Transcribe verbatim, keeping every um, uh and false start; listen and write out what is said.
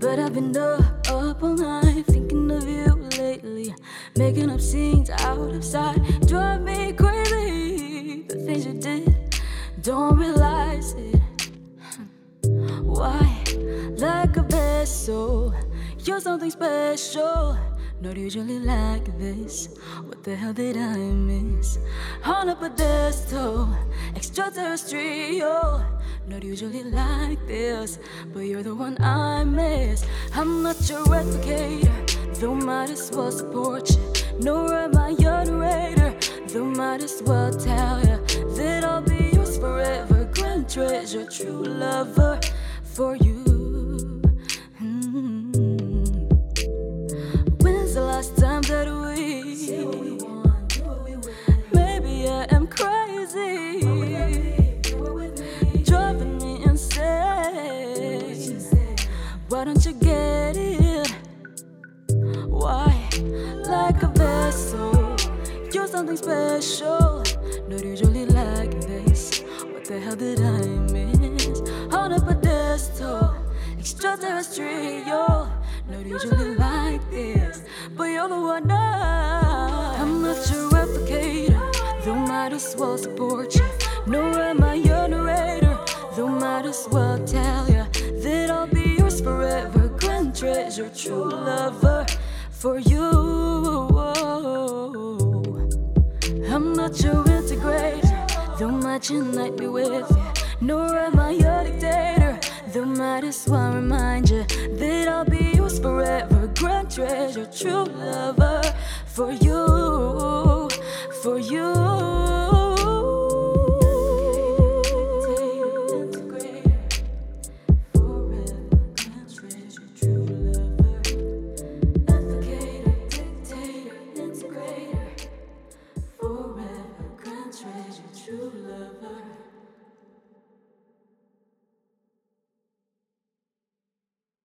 But I've been up, up all night, thinking of you lately. Making up scenes out of sight, drive me crazy. The things you did, don't realize it. Why? Like a vessel, you're something special. Not usually like this. What the hell did I miss? On a pedestal, extraterrestrial. Not usually like this, but you're the one I miss. I'm not your replicator, though might as well support you. Nor am I your narrator, though might as well tell you that I'll be yours forever. Grand treasure, true lover for you. Last time that we, maybe I am crazy, driving me insane. Why don't you get it? Why? Like a vessel, you're something special. Not usually like this. What the hell did I miss? On a pedestal, extraterrestrial. Not usually like this, but you're the one I. I'm not your replicator, though might as well support you. Nor am I your narrator, though might as well tell you that I'll be yours forever. Grand treasure, true lover for you. I'm not your integrator, though might unite me with you. Nor am I your dictator, though might as well remind you that I'll be yours forever. Grand treasure, true lover for you, for you.